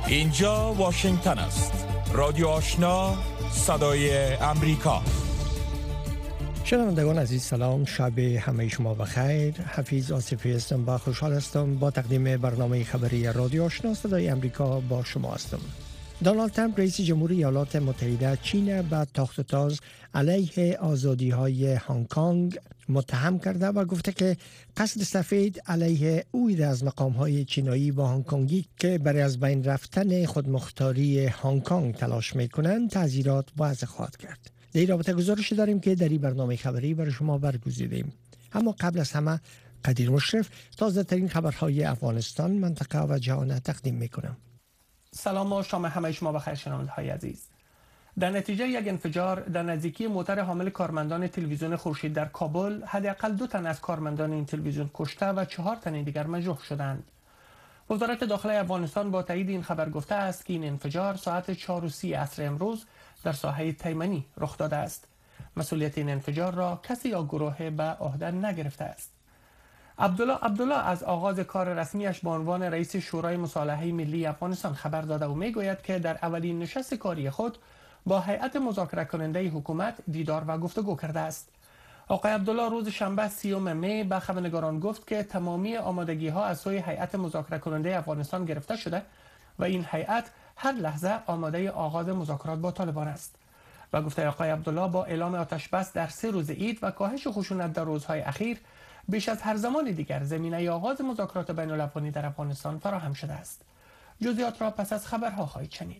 اینجا واشنگتن است. رادیو آشنا، صدای امریکا. شنوندگان عزیز سلام، شب همه شما بخیر. حفیظ آصفی هستم و خوشحال هستم با تقدیم برنامه خبری رادیو آشنا صدای امریکا با شما هستم. دونالد ترامپ رئیس جمهوری ایالات متحده چین به تاخت و تاز علیه آزادی‌های هنگ کنگ متهم کرده و گفته که قصد سفید علیه او از مقام‌های چینایی با هنگ کنگی که برای از بین رفتن خودمختاری هنگ کنگ تلاش می‌کنند تعزیرات وضع خواهد کرد. در این رابطه گزارشی داریم که در این برنامه خبری برای شما برگزیدیم. اما قبل از همه قدیر مشرف تازه ترین خبرهای افغانستان، منطقه و جهان تقدیم می‌کنم. سلام و شام همه شما بخیر شنونده‌های عزیز. در نتیجه یک انفجار در نزدیکی موتر حامل کارمندان تلویزیون خورشید در کابل، حداقل 2 تن از کارمندان این تلویزیون کشته و 4 تن دیگر مجروح شدند. وزارت داخلی افغانستان با تایید این خبر گفته است که این انفجار ساعت 4:30 عصر امروز در ساحه تیمنی رخ داده است. مسئولیت این انفجار را کسی یا گروه به عهده نگرفته است. عبدالله از آغاز کار رسمیش به عنوان رئیس شورای مصالحه ملی افغانستان خبر داده و میگوید که در اولین نشست کاری خود با هیئت مذاکره کننده حکومت دیدار و گفتگو کرده است. آقای عبدالله روز شنبه 30 می به خبرنگاران گفت که تمامی آمادگی ها از سوی هیئت مذاکره کننده افغانستان گرفته شده و این هیئت هر لحظه آماده آغاز مذاکرات با طالبان است. و گفته آقای عبدالله با اعلام آتش بس در 3 روز عید و کاهش خشونت در روزهای اخیر، بیش از هر زمان دیگر زمینه آغاز مذاکرات بین الافغانی در افغانستان فراهم شده است. جزئیات را پس از خبرها خواهید شنید.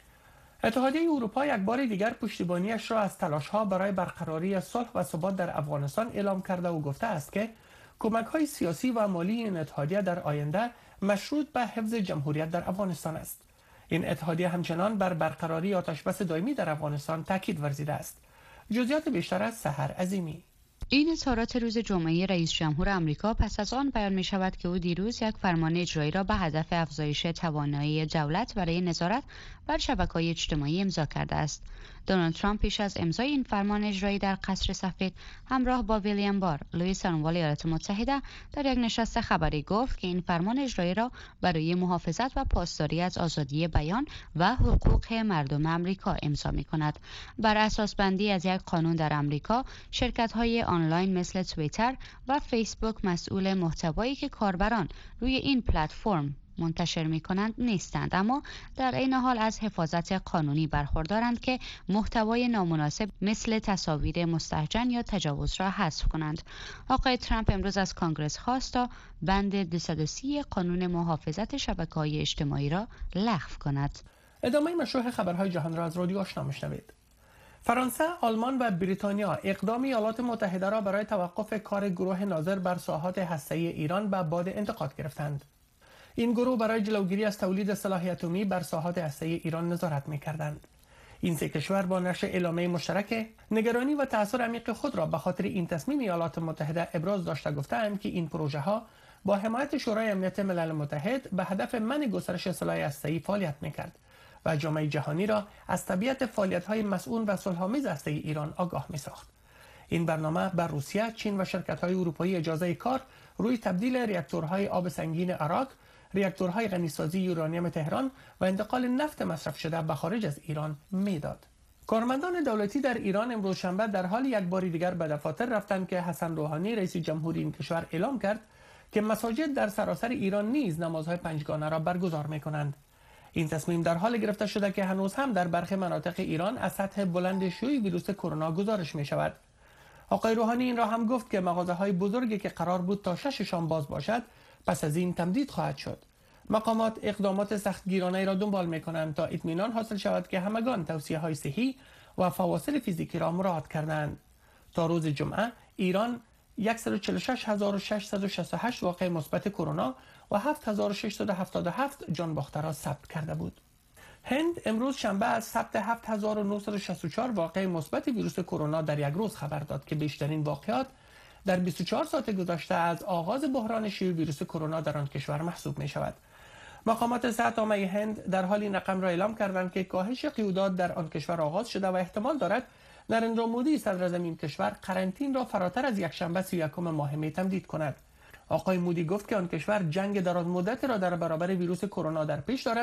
اتحادیه اروپا یک بار دیگر پشتیبانیش را از تلاش‌ها برای برقراری صلح و ثبات در افغانستان اعلام کرده و گفته است که کمک‌های سیاسی و مالی این اتحادیه در آینده مشروط به حفظ جمهوریت در افغانستان است. این اتحادیه همچنان بر برقراری آتش‌بس دائمی در افغانستان تاکید ورزیده است. جزئیات بیشتر از سحر عظیمی. این اظهارات روز جمعه رئیس جمهور آمریکا پس از آن بیان می شود که او دیروز یک فرمان اجرایی را به هدف افزایش توانایی دولت برای نظارت بر شبکه‌های اجتماعی امضا کرده است. دونالد ترامپ پیش از امضای این فرمان اجرایی در قصر سفید همراه با ویلیام بار، رئیس انوال ایالات متحده، در یک نشست خبری گفت که این فرمان اجرایی را برای محافظت و پاسداری از آزادی بیان و حقوق مردم آمریکا امضا می‌کند. بر اساس بندی از یک قانون در آمریکا، شرکت‌های آنلاین مثل توییتر و فیسبوک مسئول محتوایی که کاربران روی این پلتفرم منتشر می کنند نیستند، اما در این حال از حفاظت قانونی برخوردارند که محتوای نامناسب مثل تصاویر مستهجن یا تجاوز را حذف کنند. آقای ترامپ امروز از کانگرس خواست تا بند 230 قانون محافظت شبکه‌های اجتماعی را لغو کند. ادامه مشروع خبرهای جهان را از رادیو آشنا میشنوید. فرانسه، آلمان و بریتانیا اقدام ایالات متحده را برای توقف کار گروه ناظر بر ساحات هسته‌ای ایران به باد انتقاد گرفتند. این گروه برای جلوگیری از تولید سلاح اتمی بر ساحات هسته‌ای ایران نظارت می‌کردند. این 3 کشور با نشر اعلامیه مشترک نگرانی و تأثیر عمیق خود را به خاطر این تصمیم ایالات متحده ابراز داشته گفتند که این پروژه‌ها با حمایت شورای امنیت ملل متحد به هدف منع گسترش سلاح هسته‌ای فعالیت می‌کرد و جامعه جهانی را از طبیعت فعالیت‌های مسئول و صلح‌آمیز هسته‌ای ایران آگاه می‌ساخت. این برنامه بر روسیه، چین و شرکت‌های اروپایی اجازه کار روی تبدیل راکتورهای آب سنگین عراق، راکتورهای غنیسازی یورانیم تهران و انتقال نفت مصرف شده به خارج از ایران میداد. کارمندان دولتی در ایران امروز شنبه در حال یک بار دیگر به دفاتر رفتند که حسن روحانی رئیس جمهوری این کشور اعلام کرد که مساجد در سراسر ایران نیز نمازهای پنجگانه را برگزار می‌کنند. این تصمیم در حال گرفته شده که هنوز هم در برخی مناطق ایران از سطح بلند شیوع ویروس کرونا گزارش می‌شود. آقای روحانی این را هم گفت که مغازه‌های بزرگی که قرار بود تا 6 شام باز باشد پس از این تمدید خواهد شد. مقامات اقدامات سختگیرانه را دنبال می‌کنند تا اطمینان حاصل شود که همگان توصیه‌های صحی و فواصل فیزیکی را مراعات کردند. تا روز جمعه ایران 146668 واقعه مثبت کرونا و 7677 جان باخته را ثبت کرده بود. هند امروز شنبه از ثبت 7964 واقعه مثبت ویروس کرونا در یک روز خبر داد که بیشترین واقعات در 24 ساعت گذشته از آغاز بحران شیوع ویروس کرونا در آن کشور محسوب می شود. مقامات صحت عامه هند در حال این رقم را اعلام کردند که کاهش قیودات در آن کشور آغاز شده و احتمال دارد نریندرا مودی صدر اعظم این کشور قرنطین را فراتر از یک شنبه 31 ماه می تمدید کند. آقای مودی گفت که آن کشور جنگ دراز مدت را در برابر ویروس کرونا در پیش دارد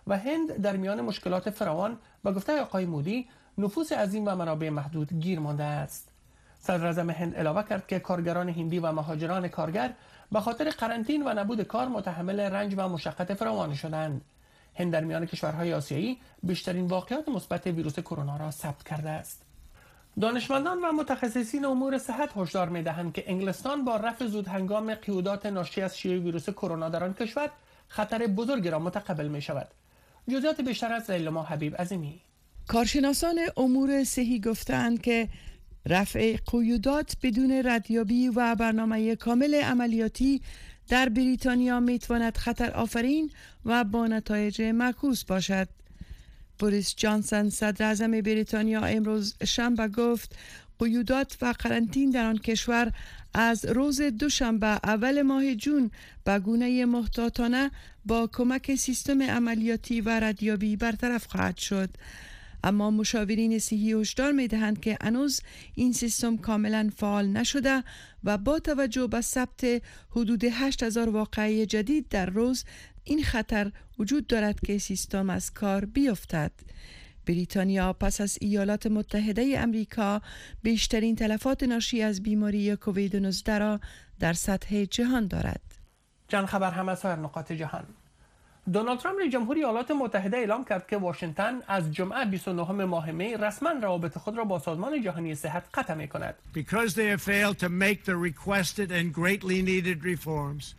و هند در میان مشکلات فراوان به گفته آقای مودی نفوس عظیم و منابع محدود گیر مانده است. صدر اعظم هند علاوه کرد که کارگران هندی و مهاجران کارگر به خاطر قرنطین و نبود کار متحمل رنج و مشقت فراوان شدند. هند در میان کشورهای آسیایی بیشترین واقعات مثبت ویروس کرونا را ثبت کرده است. دانشمندان و متخصصین امور صحت هشدار می‌دهند که انگلستان با رفع زودهنگام قیودات ناشی از شیوع ویروس کرونا در آن کشور خطر بزرگی را متقبل می‌شود. جزئیات بیشتر از لیلا حبیب عظیمی. کارشناسان امور صحی گفتند که رفع قیودات بدون ردیابی و برنامه کامل عملیاتی در بریتانیا میتواند خطر آفرین و با نتایج معکوس باشد. بوریس جانسون صدر اعظم بریتانیا امروز شنبه گفت قیودات و قرنطین در آن کشور از روز دوشنبه اول ماه جون به گونه محتاطانه با کمک سیستم عملیاتی و ردیابی برطرف خواهد شد. اما مشاورین صحی هشدار می‌دهند که هنوز این سیستم کاملا فعال نشده و با توجه به ثبت حدود 8000 واقعه جدید در روز این خطر وجود دارد که سیستم از کار بیفتد. بریتانیا پس از ایالات متحده امریکا بیشترین تلفات ناشی از بیماری کووید 19 را در سطح جهان دارد. چند خبر هم از سایر نقاط جهان. دونالد ترامپ رئیس جمهور ایالات متحده اعلام کرد که واشنگتن از جمعه 29 ماه می رسما روابط خود را با سازمان جهانی صحت قطع می‌کند. Because they have failed to make the requested and greatly needed reforms.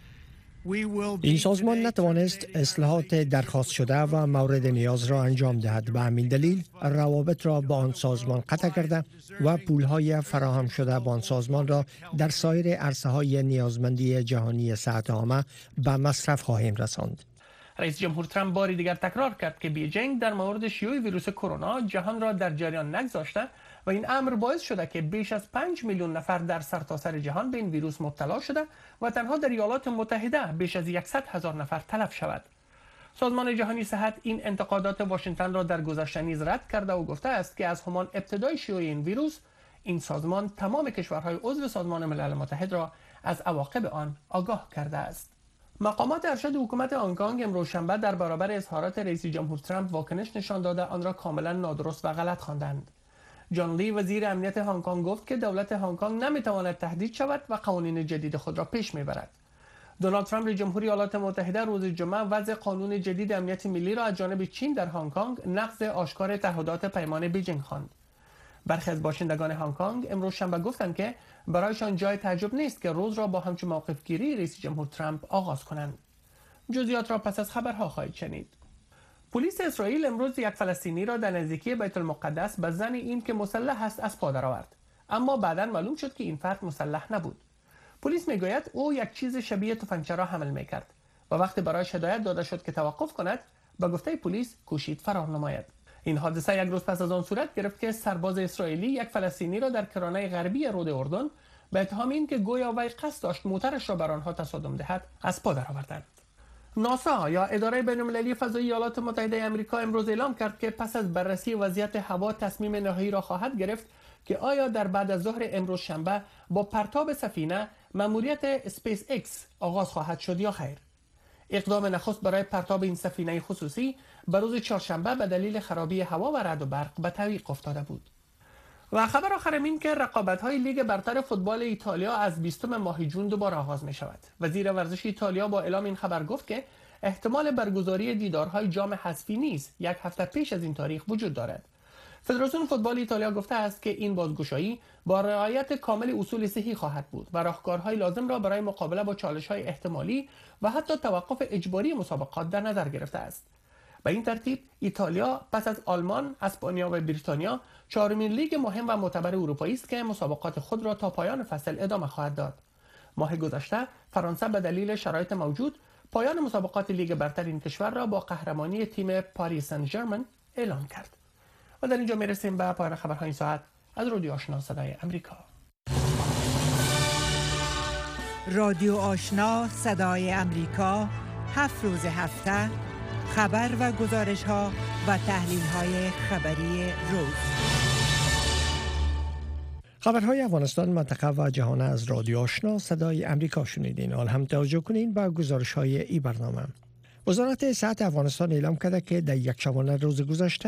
این سازمان نتوانست اصلاحات درخواست شده و مورد نیاز را انجام دهد. به همین دلیل روابط را با آن سازمان قطع کرده و پولهای فراهم شده با آن سازمان را در سایر عرصه‌های نیازمندی جهانی صحت عامه به مصرف خواهیم رساند. رئیس جمهور ترامپ باری دیگر تکرار کرد که بیجینگ در مورد شیوع ویروس کرونا جهان را در جریان نگذاشته و این امر باعث شده که بیش از 5 میلیون نفر در سرتاسر جهان به این ویروس مبتلا شده و تنها در ایالات متحده بیش از 100,000 نفر تلف شود. سازمان جهانی صحت این انتقادات واشنگتن را در گذشته نیز رد کرده و گفته است که از همان ابتدای شیوع این ویروس این سازمان تمام کشورهای عضو سازمان ملل متحد را از عواقب آن آگاه کرده است. مقامات ارشد حکومت هنگ کنگ امروز شنبه در برابر اظهارات رئیس جمهور ترامپ واکنش نشان داده آن را کاملا نادرست و غلط خواندند. جان لی وزیر امنیت هنگ کنگ گفت که دولت هنگ کنگ نمیتواند تهدید شود و قوانین جدید خود را پیش میبرد. دونالد ترامپ رئیس جمهور ایالات متحده روز جمعه وضع قانون جدید امنیت ملی را از جانب چین در هنگ کنگ نقض آشکار تعهدات پیمان بیجینگ خواند. برخی از باشندگان هنگ کنگ امروز شنبه گفتند که برایشان جای تعجب نیست که روز را با همچون موقفگیری رئیس جمهور ترامپ آغاز کنند. جزئیات را پس از خبرها خواهید شنید. پلیس اسرائیل امروز یک فلسطینی را در نزدیکی بیت المقدس به ظن این که مسلح است از پا درآورد، اما بعداً معلوم شد که این فرد مسلح نبود. پلیس میگوید او یک چیز شبیه تفنگچی را حمل میکرد و وقتی برایش هدایت داده شد که توقف کند، به گفته پلیس کوشید فرار نماید. این حادثه یک روز پس از آن صورت گرفت که سرباز اسرائیلی یک فلسطینی را در کرانه غربی رود اردن به اتهام این که گویا وی قصد داشت موترش را بر آنها تصادم دهد از پا درآوردند. ناسا یا اداره بین‌المللی فضایی ایالات متحده آمریکا امروز اعلام کرد که پس از بررسی وضعیت هوا تصمیم نهایی را خواهد گرفت که آیا در بعد از ظهر امروز شنبه با پرتاب سفینه مأموریت اسپیس ایکس آغاز خواهد شد یا خیر. اقدام نخست برای پرتاب این سفینه خصوصی به روز چهارشنبه به دلیل خرابی هوا و رعد و برق به تعویق افتاده بود. و خبر آخر این که رقابت‌های لیگ برتر فوتبال ایتالیا از 20 ماه جون دوباره آغاز می شود. وزیر ورزش ایتالیا با اعلام این خبر گفت که احتمال برگزاری دیدارهای جام حذفی نیز یک هفته پیش از این تاریخ وجود دارد. فدراسیون فوتبال ایتالیا گفته است که این بازگشایی با رعایت کامل اصول صحی خواهد بود و راهکارهای لازم را برای مقابله با چالش‌های احتمالی و حتی توقف اجباری مسابقات در نظر گرفته است. به این ترتیب ایتالیا پس از آلمان، اسپانیا و بریتانیا چهارمین لیگ مهم و معتبر اروپایی است که مسابقات خود را تا پایان فصل ادامه خواهد داد. ماه گذشته فرانسه به دلیل شرایط موجود پایان مسابقات لیگ برتر این کشور را با قهرمانی تیم پاریس سن ژرمن اعلام کرد. و در اینجا میرسیم به پایان خبرهای این ساعت از رادیو آشنا صدای امریکا. رادیو آشنا صدای امریکا 7 روز هفته خبر و گزارش ها و تحلیل های خبری روز. خبرهای افغانستان، منطقه و جهان از رادیو آشنا صدای امریکا شنیدین. حال هم توجه کنین به گزارش های ای برنامه. وزارت صحت افغانستان اعلام کرده که در یک شبانه روز گذشته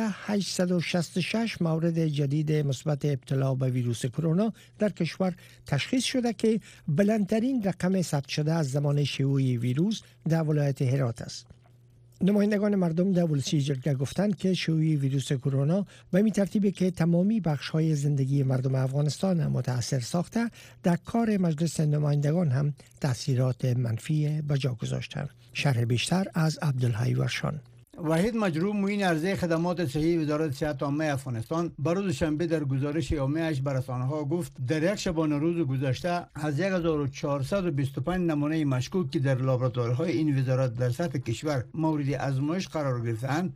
866 مورد جدید مثبت ابتلا به ویروس کرونا در کشور تشخیص شده که بلندترین رقم ثبت شده از زمان شیوع ویروس در ولایت هرات است. نمایندگان مردم در ولسی جرگه گفتند که شیوع ویروس کرونا به این ترتیبی که تمامی بخش‌های زندگی مردم افغانستان متاثر ساخته، در کار مجلس نمایندگان هم تاثیرات منفی به جا گذاشتند. شرح بیشتر از عبدالحی ورشان. وحید مجروح معین عرضه خدمات صحی وزارت صحت عامه افغانستان بروز شنبه در گزارش یومیه‌اش بر رسانه‌ها گفت در یک شبانه روز گذشته از 1425 نمونه مشکوک که در لابراتوارهای این وزارت در سطح کشور مورد آزمایش قرار گرفتند،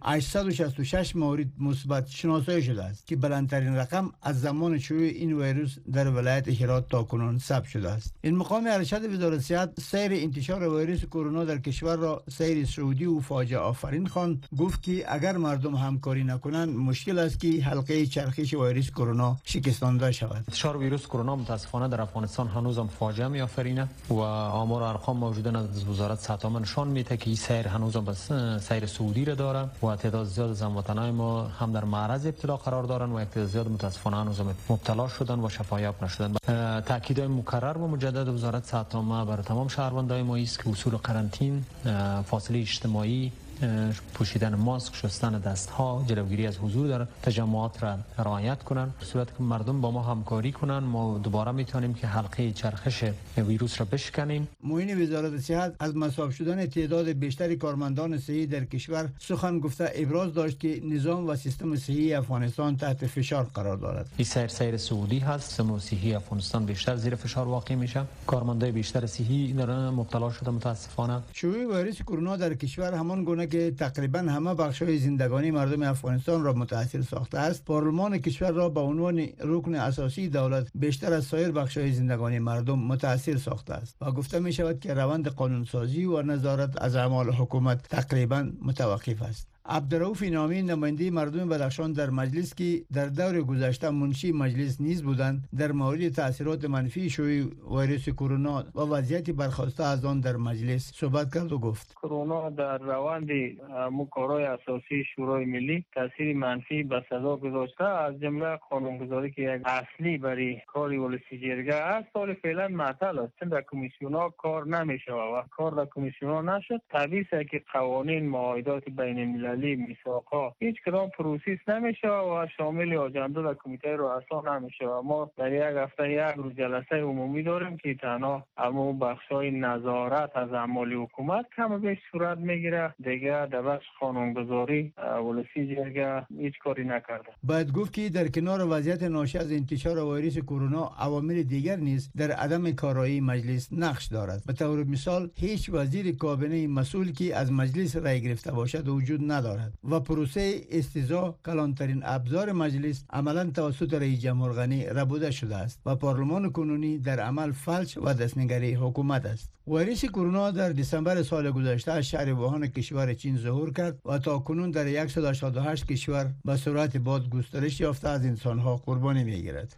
866 مورد مثبت شناسایی شده است که بلندترین رقم از زمان شیوع این ویروس در ولایت هرات تاکنون ثبت شده است. این مقام ارشد وزارت صحت سیر انتشار ویروس کرونا در کشور را سیر سعودی و فاجعه آفرین خواند. گفت که اگر مردم همکاری نکنند مشکل است که حلقه چرخش ویروس کرونا شکستانده شود. انتشار ویروس کرونا متاسفانه در افغانستان هنوزم فاجعه می‌آفرینه و آمار و ارقام موجوده از وزارت صحت عامه نشان میده که این سیر هنوزم بس سیر سعودی را داره و تعداد زیاد از هموطنان ما هم در معرض ابتلا قرار دارند و تعداد زیاد متاسفانه هنوزم مبتلا شدن و شفایاب نشدن. تاکیدات مکرر و مجدد وزارت صحت عامه برای تمام شهروندان ما است که اصول قرنطین، فاصله اجتماعی، پوشیدن ماسک، شستن دستها، جلوگیری از حضور در تجمعات را رعایت کنند. در صورتی که مردم با ما همکاری کنند ما دوباره میتونیم که حلقه چرخش ویروس را بشکنیم. معین وزارت صحت از مصاب شدن تعداد بیشتری کارمندان صحی در کشور سخن گفته ابراز داشت که نظام و سیستم صحی افغانستان تحت فشار قرار دارد. این سیر سعودی هست. سیستم صحی افغانستان بیشتر زیر فشار واقع میشه. کارمندای بیشتر صحی در مبتلا شده متاسفانه. شیوع ویروس کرونا در کشور همان گونه که تقریبا همه بخش‌های زندگانی مردم افغانستان را متاثر ساخته است، پارلمان کشور را به عنوان رکن اساسی دولت بیشتر از سایر بخش‌های زندگانی مردم متاثر ساخته است و گفته می شود که روند قانونسازی و نظارت از اعمال حکومت تقریبا متوقف است. عبدالرؤوف نامی نماینده مردم بدخشان در مجلس که در دور گذشته منشی مجلس نیز بودند در مورد تاثیرات منفی شیوع ویروس کرونا و وضعیت برخاسته از آن در مجلس صحبت کرد و گفت کرونا در روند کارهای اساسی شورای ملی تاثیر منفی به صدا گذاشته، از جمله قانونگذاری که یک اصلی برای کار ولسی جرگه است سال فعلا معطل است، چون در کمیسیون‌ها کار نمیشه و کار در کمیسیون‌ها نشد. طبیعی است که قوانین معاهدات بین‌المللی میثاق‌ها هیچ کدام پروسس نمیشه و شامل آجنده در کمیته رؤسا نمیشه و ما در یک هفته یک روز جلسه عمومی داریم که تنها اما بخشای نظارت از اعمال حکومت کم و بیش صورت میگیره، دیگه در بخش قانونگذاری ولسی جرگه هیچ کاری نکرده. باید گفت که در کنار وضعیت ناشی از انتشار ویروس کرونا عوامل دیگر نیز در عدم کارایی مجلس نقش دارد. به طور مثال هیچ وزیر کابینه مسئول که از مجلس رای گرفته باشد وجود ندارد و پروسه استیضاح کلانترین ابزار مجلس عملا توسط رئیس جمهور غنی ربوده شده است و پارلمان کنونی در عمل فلج و دستنگری حکومت است. ویروس کرونا در دسامبر سال گذشته از شهر ووهان کشور چین ظهور کرد و تا کنون در 188 کشور به صورت باد گسترش یافته از انسانها قربانی میگیرد.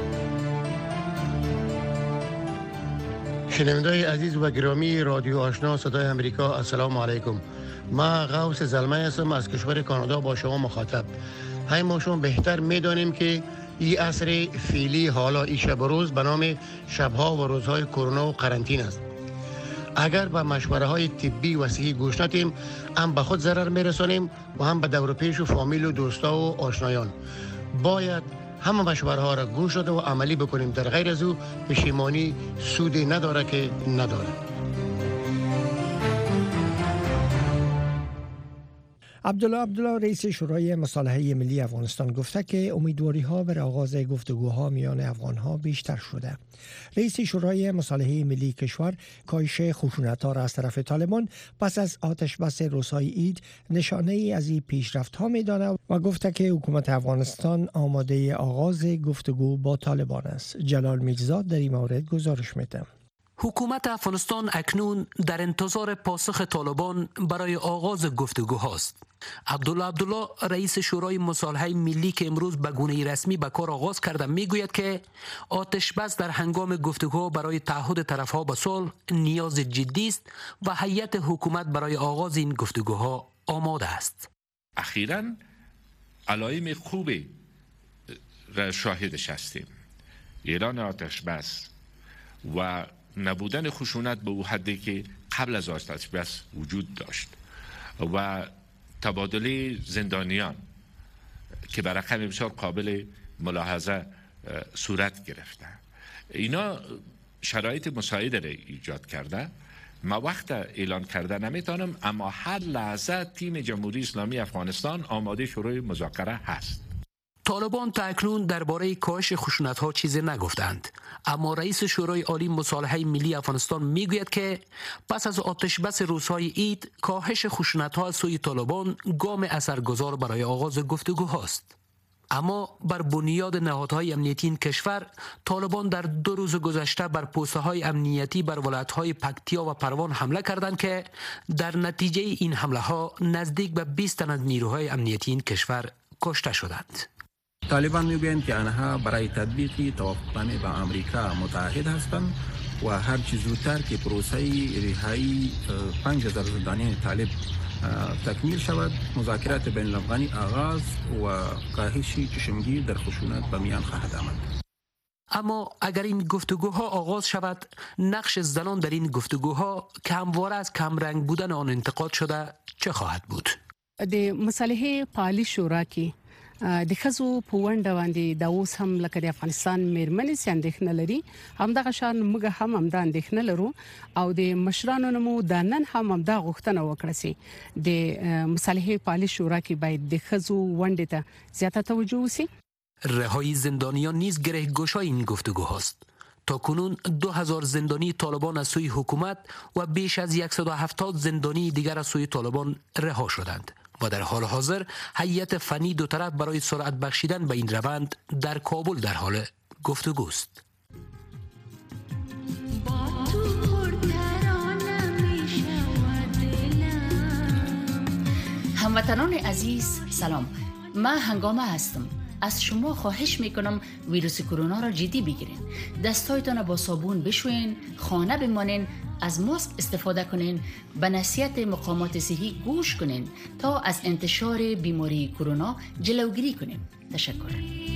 شنوندگان عزیز و گرامی رادیو آشنا صدای امریکا، السلام علیکم. ما غوث زلمه هستم از کشور کانادا با شما مخاطب. های ما شما بهتر میدانیم که این عصر فعلی حالا این شب و روز به نام شبها و روزهای کرونا و قرنطینه است. اگر به مشوره های طبی و صحی گوش ندیم هم به خود ضرر میرسانیم و هم به دور و پیش و فامیل و دوستا و آشنایان. باید همه مشوره ها را گوش داده و عملی بکنیم، در غیر از او پشیمانی سودی نداره که نداره. عبدالله رئیس شورای مصالحه ملی افغانستان گفته که امیدواری‌ها بر آغاز گفتگوها میان افغان‌ها بیشتر شده. رئیس شورای مصالحه ملی کشور کاهش خشونت‌ها را از طرف طالبان پس از آتش بس روزهای عید نشانه ای از این پیشرفت‌ها می‌داند و گفته که حکومت افغانستان آماده آغاز گفتگو با طالبان است. جلال میرزا در این مورد گزارش می‌دهد. حکومت افغانستان اکنون در انتظار پاسخ طالبان برای آغاز گفتگوهاست. عبدالله رئیس شورای مصالحه ملی که امروز به گونه رسمی به کار آغاز کرده میگوید که آتش بس در هنگام گفتگوها برای تعهد طرفها به صلح نیاز جدی است و هیئت حکومت برای آغاز این گفتگوها آماده است. اخیراً علائم خوبی را شاهدش هستیم. اعلان آتش بس و نبودن خشونت به او حدی که قبل از آتش بس وجود داشت و تبادله زندانیان که به رقم بسیار قابل ملاحظه صورت گرفته، اینا شرایط مساعد را ایجاد کرده. ما وقت اعلان کرده نمیتونم، اما هر لحظه تیم جمهوری اسلامی افغانستان آماده شروع مذاکره هست. طالبان تا اکنون درباره کاهش خشونت‌ها چیزی نگفتند، اما رئیس شورای عالی مصالحه ملی افغانستان میگوید که پس از آتش بس روزهای عید کاهش خشونت‌ها از سوی طالبان گام اثرگذار برای آغاز گفتگوهاست. اما بر بنیاد نهادهای امنیتی این کشور، طالبان در 2 روز گذشته بر پست‌های امنیتی بر ولایت‌های پکتیا و پروان حمله کردند که در نتیجه این حمله‌ها نزدیک به 20 تن از نیروهای امنیتی این کشور کشته شدند. طالبان میگویند که آنها برای تطبیق توافقنامه با آمریکا متعهد هستند و هر چه زودتر که پروسه رهایی 5000 زندانیان طالب تکمیل شود، مذاکرات بین الافغانی آغاز و کاهش چشمگیر در خشونت به میان خواهد آمد. اما اگر این گفتگوها آغاز شود، نقش زنان در این گفتگوها که همواره از کمرنگ بودن آن انتقاد شده چه خواهد بود؟ د مصالحه پالی شورا کې د خزو په ونډه باندې د اوس هم لکه د افغانستان میرمنې څنګه لري، همدغه شان موږ هم همدا اندېښنه لرو او د مشرانو نمو د نن هم همدا غوښتنه وکړه چې د مصالحه پالی شورا کې باید د خزو ونډه ته زیاته توجه وشي. رهایی زندانیان نیز گره‌گشای این گفتگوهاست. تا کنون 2000 زندانی طالبان از سوی حکومت و بیش از 170 زندانی دیگر از سوی طالبان رها شدند و در حال حاضر هیئت فنی دو طرف برای سرعت بخشیدن به این روند در کابل در حال گفتگوست. هموطنان عزیز سلام، من هنگامه هستم. از شما خواهش میکنم ویروس کرونا را جدی بگیرین، دستایتان با صابون بشوین، خانه بمانین، از ماسک استفاده کنین، به نصیحت مقامات صحی گوش کنین تا از انتشار بیماری کرونا جلوگیری کنیم. تشکر.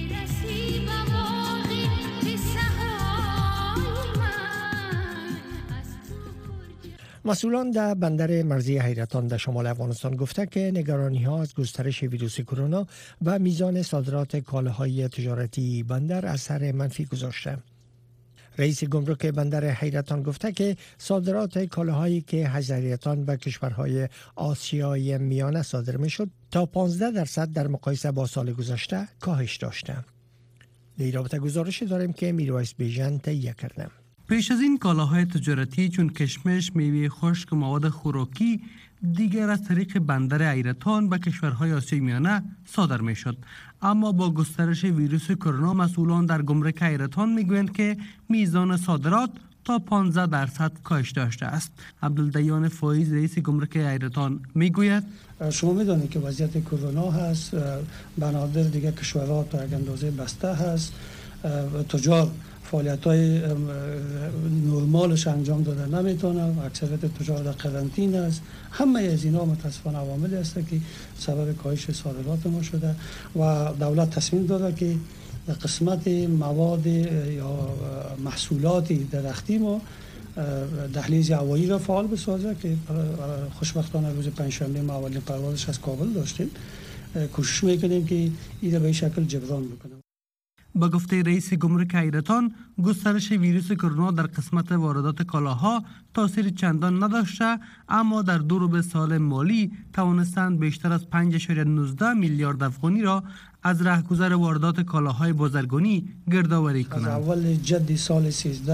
مسئولان در بندر مرزی حیرتان در شمال افغانستان گفته که نگرانی ها از گسترش ویروس کرونا و میزان صادرات کالاهای تجارتی بندر اثر منفی گذاشته. رئیس گمرک بندر حیرتان گفته که صادرات کالاهایی که حیرتان به کشورهای آسیای میانه صادر می شد تا 15% در مقایسه با سال گذشته کاهش داشته. در رابطه گزارشی داریم که میرویس بیژن تهیه کرده. پیش از این کالاهای تجارتی چون کشمش، میوه خشک و مواد خوراکی دیگر از طریق بندر حیرتان به کشورهای آسیای میانه صادر می شد. اما با گسترش ویروس کرونا مسئولان در گمرک حیرتان میگویند که میزان صادرات تا 15% کاهش داشته است. عبدالدیان فایز رئیس گمرک حیرتان میگوید شما میدانید که وضعیت کرونا هست، بنادر دیگر کشورها تا یک اندازه بسته هست، تجار فعالیت‌های نرمالش انجام داده نمیتونه، اکثریت تجار در قرنطینه است. همه از اینا متاسفانه عواملی است که سبب کاهش صادرات ما شده و دولت تصمیم داده که در قسمت مواد یا محصولات درختی ما دهلیز هوایی را فعال بسازه که خوشبختانه روز پنجشنبه ما اولین پروازش از کابل داشتیم. کوشش میکنیم که این را به این شکل جبران بکنیم. با گفته رئیس گمرک حیرتان، گسترش ویروس کرونا در قسمت واردات کالاها تاثیر چندان نداشته، اما در 2 ربع سال مالی توانستند بیشتر از 5.19 میلیارد افغانی را از رهگذر واردات کالاهای بازرگانی گردآوری کنند. از اول جد سال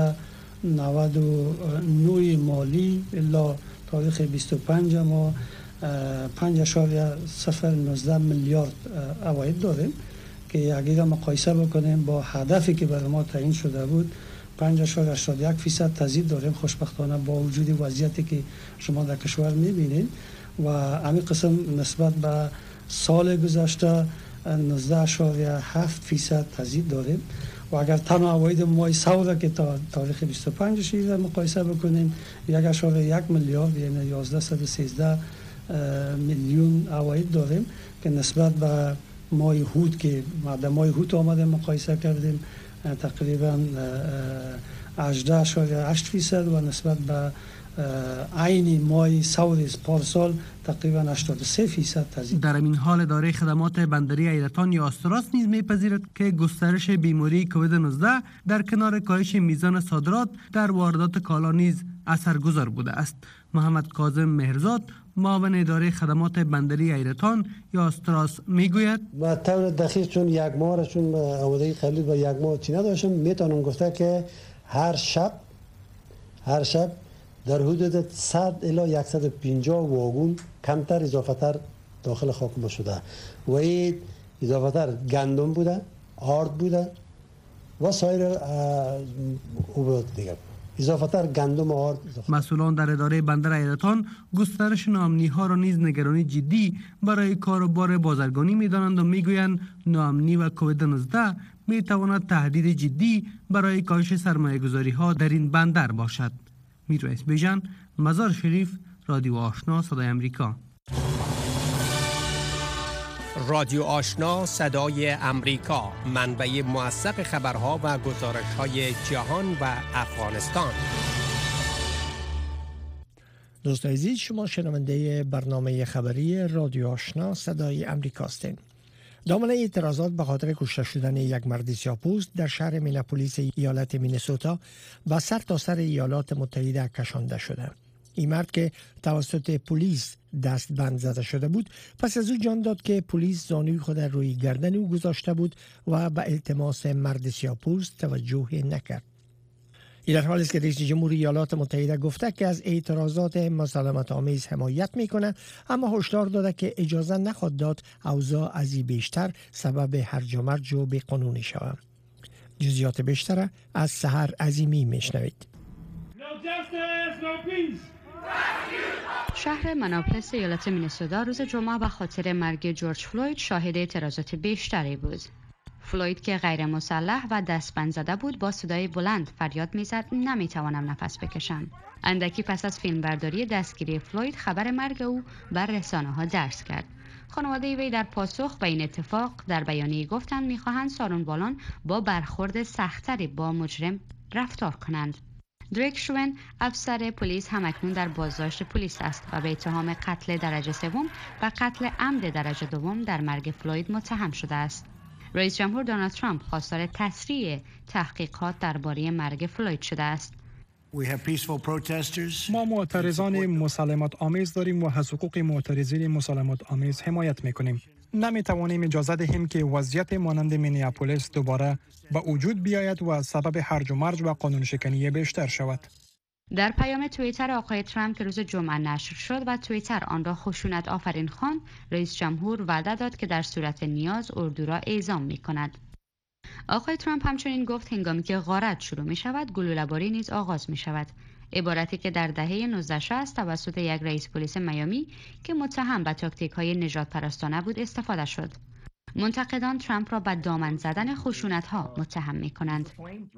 1399 مالی الا تاریخ 25 ما 5.019 میلیارد عواید داریم که اگر مقایسه بکنیم با هدفی که برای ما تعیین شده بود 5.81% تضییع داریم خوشبختانه با وجود وضعیتی که شما در کشور می‌بینید و همین قسم نسبت به سال گذشته 19.7% تضییع داریم و اگر تنها عواید ماه سال که تا تاریخ 25 مقایسه بکنیم 1.1 میلیارد یعنی 1113 میلیون عواید داریم که نسبت به ماه هود که در ماه هود آمده مقایسه کردیم تقریبا 18.8% و نسبت به عین ماه سال پارسال تقریبا 83% تضییع. در این حال اداره خدمات بندری ایرتان یا آستراس نیز می‌پذیرد که گسترش بیماری کووید 19 در کنار کاهش میزان صادرات در واردات کالا نیز اثرگذار بوده است. محمد کاظم مهرزاد معاون اداره خدمات بندری ایرتان یا آستراس میگوید با طور دقیق چون یک ماه را چون آمادگی قبلی با یک ماه چی نداشتم میتونم گفته که هر شب در حدود 100 الی 150 واگن کمتر اضافه‌تر داخل خاک ما شده و این اضافه‌تر گندم بوده، آرد بوده و سایر اوبات دیگر. اضافه‌تر گندم و آرد. مسئولان در اداره بندر ایرتان گسترش ناامنی‌ها را نیز نگرانی جدی برای کار و بار بازرگانی می‌دانند و می‌گویند ناامنی و کووید 19 می‌تواند تهدید جدی برای کاهش سرمایه‌گذاری‌ها در این بندر باشد. میررئیس بیژن، مزار شریف، رادیو آشنا صدای امریکا. رادیو آشنا صدای امریکا، منبع موثق خبرها و گزارش‌های جهان و افغانستان. دوستان عزیز، شما شنونده برنامه خبری رادیو آشنا صدای امریکا هستید. دامنه اعتراضات به خاطر کشته شدن یک مرد سیاه‌پوست در شهر میناپولیس ایالت مینسوتا به سرتاسر ایالات متحده کشانده شده. این مرد که توسط پلیس دستبند زده شده بود پس از او جان داد که پلیس زانوی خود روی گردن او گذاشته بود و به التماس مرد سیاه‌پوست توجه نکرد. این در حالی است که رئیس جمهور ایالات متحده گفته که از اعتراضات مسالمت آمیز حمایت میکنه، اما هشدار داده که اجازه نخواهد داد اوضاع از این بیشتر سبب هرج و مرج و بی‌قانونی شود. جزئیات بیشتر از سحر عظیمی میشنوید. شهر مناپلس ایالت مینسوتا روز جمعه به خاطر مرگ جورج فلوید شاهد اعتراضات بیشتری بود. فلوید که غیر مسلح و دستبند زده بود با صدای بلند فریاد میزد نمیتوانم نفس بکشم. اندکی پس از فیلمبرداری دستگیری فلوید خبر مرگ او بر رسانه‌ها درز کرد. خانواده وی در پاسخ به این اتفاق در بیانیه گفتند میخواهند سارنبالان با برخورد سخت‌تری با مجرم رفتار کنند. دریک شوون افسر پلیس همکنون در بازداشت پلیس است و به اتهام قتل درجه سوم و قتل عمد درجه دوم در مرگ فلوید متهم شده است. رئیس جمهور دونالد ترامپ خواستار تسریع تحقیقات درباره مرگ فلوید شده است. ما معترضان مسالمت آمیز داریم و از حقوق معترضین مسالمت آمیز حمایت میکنیم. نمیتوانیم اجازه دهیم که وضعیت مانند مینیاپولیس دوباره به وجود بیاید و سبب هرج و مرج و قانون شکنی بیشتر شود. در پیام توییتر آقای ترامپ که روز جمعه نشر شد و توییتر آن را خشونت آفرین خواند، رئیس جمهور وعده داد که در صورت نیاز اردو را اعزام می کند. آقای ترامپ همچنین گفت هنگامی که غارت شروع می شود، گلوله‌باری نیز آغاز می شود. عبارتی که در دهه 1960 توسط یک رئیس پلیس میامی که متهم به تاکتیک‌های نژاد پرستانه بود استفاده شد. منتقدان ترامپ را به دامن زدن خشونت‌ها متهم می کنند.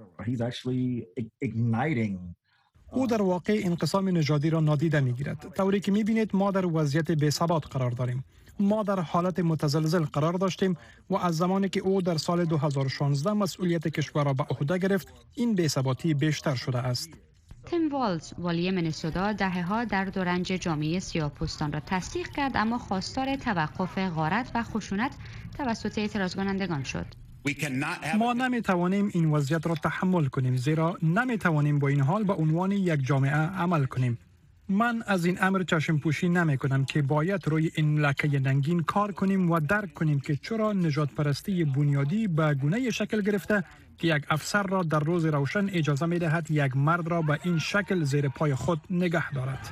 او در واقع انقسام نژادی را نادیده می‌گیرد. طوری که می‌بینید ما در وضعیت بی‌ثبات قرار داریم. ما در حالت متزلزل قرار داشتیم و از زمانی که او در سال 2016 مسئولیت کشور را به عهده گرفت، این بی‌ثباتی بیشتر شده است. تیم والز والی مینسوتا دهه‌ها درد و رنج جامعه سیاه‌پوستان را تصدیق کرد، اما خواستار توقف غارت و خشونت توسط اعتراض کنندگان شد. ما نمی‌توانیم این وضعیت را تحمل کنیم، زیرا نمی‌توانیم با این حال به عنوان یک جامعه عمل کنیم. من از این امر چشم پوشی نمی کنم که باید روی این لکه ننگین کار کنیم و درک کنیم که چرا نژاد پرستی بنیادی به گونه شکل گرفته که یک افسر را در روز روشن اجازه می دهد یک مرد را به این شکل زیر پای خود نگه دارد.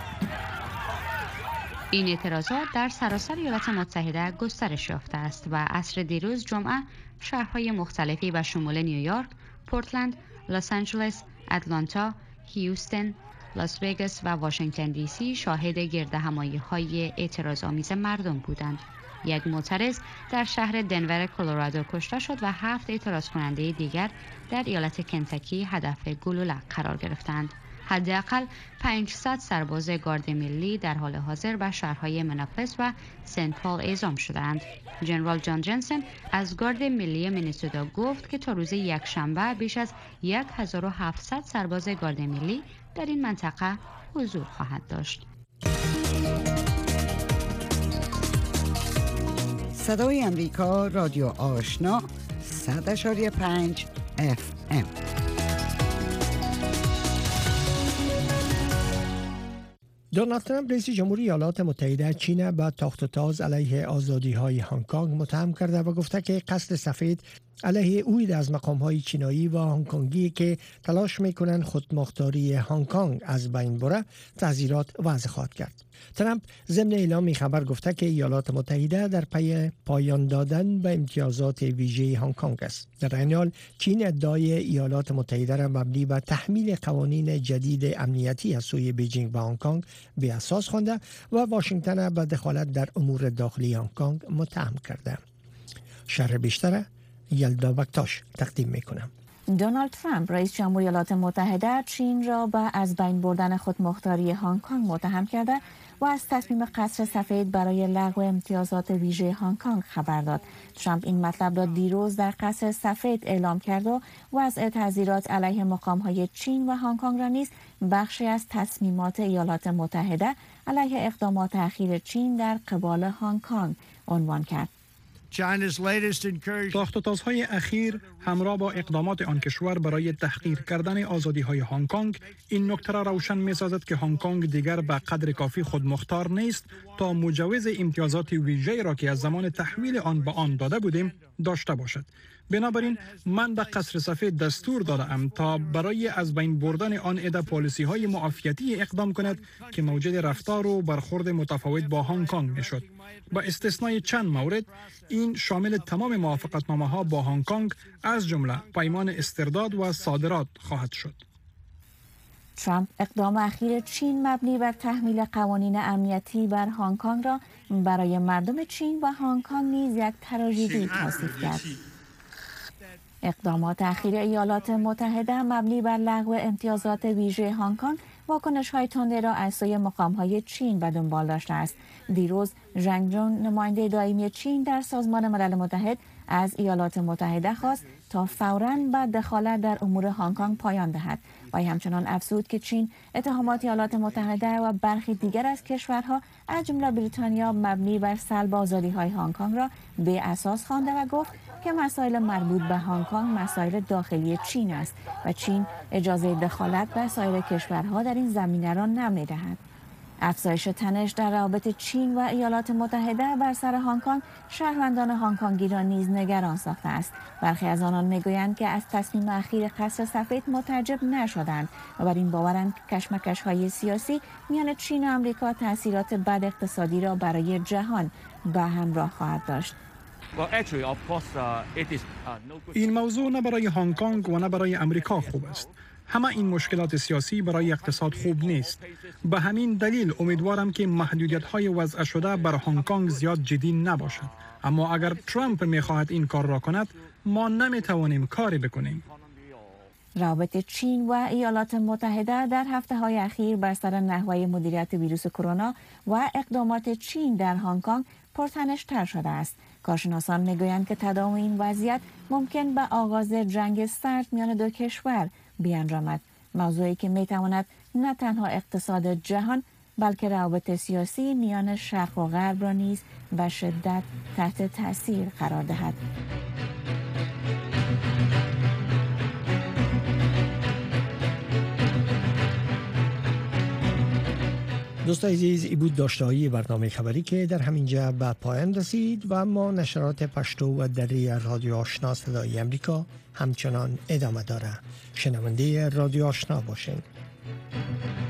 این اعتراضات در سراسر ایالات متحده گسترش یافته است و عصر دیروز جمعه شهرهای مختلفی به شمول نیویورک، پورتلند، لس آنجلس، اتلانتا، هیوستن، لاس وگاس و واشنگتن دی سی شاهد گردهمایی‌های اعتراض‌آمیز مردم بودند. یک معترض در شهر دنور کلرادو کشته شد و 7 اعتراض کننده دیگر در ایالت کنتاکی هدف گلوله قرار گرفتند. حداقل 500 سرباز گارد ملی در حال حاضر به شهرهای مناپلس و سنت پال اعزام شدند. جنرال جان جنسن از گارد ملی مینیسوتا گفت که تا روز یکشنبه بیش از 1700 سرباز گارد ملی در این منطقه حضور خواهد داشت. صدای امریکا، رادیو آشنا، 100.5 FM. دونالد ترامپ رئیس جمهوری ایالات متحده چین به تاخت و تاز علیه آزادی‌های هنگ کنگ متهم کرده و گفته که قصد سفید علیه اوید از مقام‌های چینایی و هنگ کنگی که تلاش می‌کنند خودمختاری هنگ کنگ از بین بره تحذیرات وضع خواهد کرد. ترامپ ضمن اعلام خبر گفته که ایالات متحده در پی پایان دادن به امتیازات ویژه هنگ کنگ است. در این حال چین ادعای ایالات متحده را مبنی بر تحمیل قوانین جدید امنیتی از سوی بیجینگ به هنگ کنگ به اساس خوانده و واشنگتن به دخالت در امور داخلی هنگ کنگ متهم کرده. شرح بیشتر یلدا بکتاش تقدیم میکنم. دونالد ترامپ رئیس جمهوری ایالات متحده چین را به از بین بردن خودمختاری هنگ کنگ متهم کرده و از تصمیم قصر سفید برای لغو امتیازات ویژه هنگ کنگ خبر داد. ترامپ این مطلب را دیروز در قصر سفید اعلام کرد و وضع تحذیرات علیه مقام‌های چین و هنگ کنگ را نیز بخشی از تصمیمات ایالات متحده علیه اقدامات اخیر چین در قبال هنگ کنگ عنوان کرد. تاخت و تازهای اخیر همراه با اقدامات آن کشور برای تحقیر کردن آزادی‌های هنگ کنگ این نکته را روشن می‌سازد که هنگ کنگ دیگر به قدر کافی خودمختار نیست تا مجوز امتیازات ویژه‌ای را که از زمان تحویل آن به آن داده بودیم داشته باشد. بنابراین من به قصر سفید دستور دادم تا برای از بین بردن آن عده پالیسی‌های معافیتی اقدام کند که موجب رفتار و برخورد متفاوت با هنگ کنگ می‌شد. با استثنای چند مورد این شامل تمام موافقتنامه‌ها با هنگ کنگ از جمله پیمان استرداد و صادرات خواهد شد. ترامپ اقدام اخیر چین مبنی بر تحمیل قوانین امنیتی بر هنگ کنگ را برای مردم چین و هنگ کنگ نیز یک تراژدی توصیف کرد. اقدامات اخیر ایالات متحده مبنی بر لغو امتیازات ویژه هنگ کنگ واکنش‌های تنده را از سوی مقام‌های چین به دنبال داشته است. دیروز ژنگ جون نماینده دائمی چین در سازمان ملل متحد از ایالات متحده خواست تا فوراً به دخالت در امور هنگ کنگ پایان دهد و همچنان افزود که چین اتهامات ایالات متحده و برخی دیگر از کشورها از جمله بریتانیا مبنی بر سلب آزادی‌های هنگ کنگ را به اساس خوانده و گفت که مسائل مربوط به هنگ کنگ مسائل داخلی چین است و چین اجازه دخالت به سایر کشورها در این زمینه را نمی‌دهد. افزایش تنش در روابط چین و ایالات متحده بر سر هنگ کنگ شهروندان هنگ کنگی را نیز نگران ساخته است. برخی از آنان میگویند که از تصمیم اخیر قصر سفید متعجب نشدند و بر این باورند که کشمکش‌های سیاسی میان چین و آمریکا تأثیرات بد اقتصادی را برای جهان به همراه خواهد داشت. این موضوع نه برای هنگ کنگ و نه برای امریکا خوب است. همه این مشکلات سیاسی برای اقتصاد خوب نیست. به همین دلیل امیدوارم که محدودیت‌های وضع شده بر هنگ کنگ زیاد جدی نباشد. اما اگر ترامپ می‌خواهد این کار را کند، ما نمی‌توانیم کاری بکنیم. روابط چین و ایالات متحده در هفته‌های اخیر بر سر نحوه مدیریت ویروس کرونا و اقدامات چین در هنگ کنگ پرتنش‌تر شده است. کارشناسان می‌گویند که تداوم این وضعیت ممکن به آغاز جنگ سرد میان دو کشور بیانجامد، موضوعی که می‌تواند نه تنها اقتصاد جهان بلکه روابط سیاسی میان شرق و غرب را نیز به شدت تحت تأثیر قرار دهد. دوستان عزیز، ای بود داشته‌های برنامه خبری که در همینجا به پایان رسید و اما نشرات پشتو و دری رادیو آشنا صدای امریکا همچنان ادامه داره. شنونده رادیو آشنا باشین.